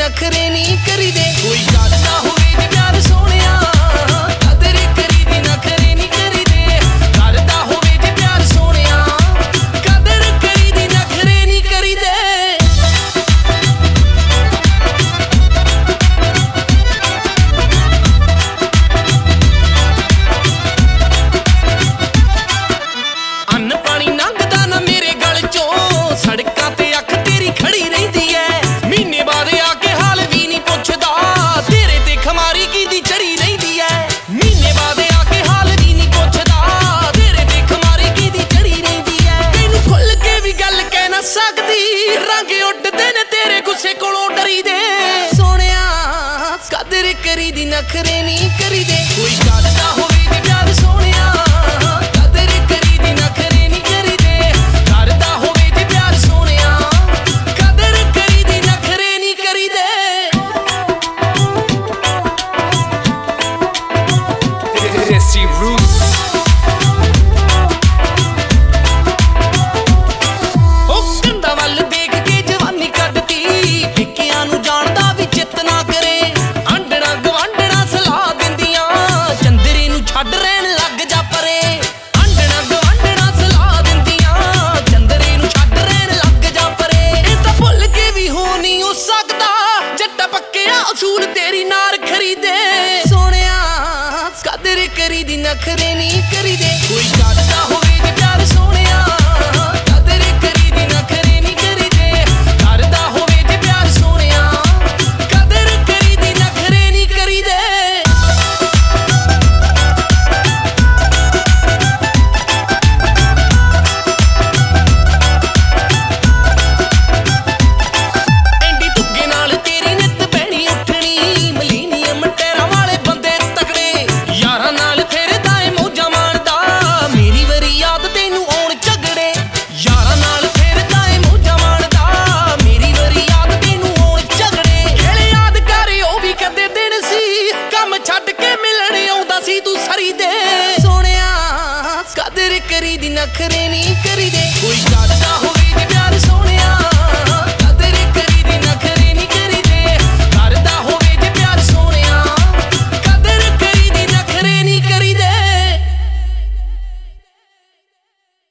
नखरे नहीं करी दे। कोई करदा होवे जे प्यार सोहणिया कदर करी दी नखरे नहीं करी दे। करदा होवे जे प्यार सोहणिया कदर करी दी नखरे नहीं करी दे। अन्न पानी लंघदा ना मेरे गल चों सड़कां ते अख तेरी खड़ी रहिंदी ऐ। महीने बाद आके हाल भी नहीं पुछदा तेरे ते खमारी कीदी चढ़ी रहिंदी ऐ। महीने बाद आके हाल भी नहीं पुछदा तेरे ते खमारी कीदी चढ़ी रहिंदी ऐ। तैनूं खुल के भी गल कह ना सकदी रंग उड्डदे ने तेरे गुस्से कोलों डरी दे। सोहणिया कदर करी दी नखरे नहीं करी दे। कोई करदा होवे जे प्यार सोहणिया कदर करी दी नखरे नहीं करी दे। करदा होवे जे प्यार सोहणिया कदर करी दी नखरे नहीं करी दे। Desi Roots ਉਹ ਕੰਧਾਂ ਵੱਲ ਦੇਖ ਕੇ ਜਵਾਨੀ ਕੱਢਤੀ ਪੇਕਿਆਂ ਨੂੰ ਜਾਣਦਾ ਵੀ ਚਿੱਤ ਨਾ ਕਰੇ। ਆਂਡਣਾ ਗਵਾਂਡਣਾ ਸਲਾਹ ਦਿੰਦੀਆਂ ਚੰਦਰੇ ਨੂੰ ਛੱਡ ਰਹਿਣ ਲੱਗ ਜਾ ਪਰੇ। ਆਂਡਣਾ ਗਵਾਂਡਣਾ ਸਲਾਹ ਦਿੰਦੀਆਂ ਚੰਦਰੇ ਨੂੰ ਛੱਡ ਰਹਿਣ ਲੱਗ ਜਾ ਪਰੇ। ਇਹ ਤਾਂ ਭੁੱਲ ਕੇ ਵੀ ਹੋ ਨਹੀਂ ਹੋ ਸਕਦਾ ਜੱਟਾ ਪੱਕਿਆ ਅਸੂਲ ਤੇਰੀ ਨਾਰ ਖਰੀਦੇ। ਸੋਹਣਿਆ ਕਦਰ ਕਰੀ ਦੀ ਨਖਰੇ ਨਹੀਂ ਕਰੀ ਦੇ। ਕੋਈ ਕਰਦਾ ਹੋਵੇ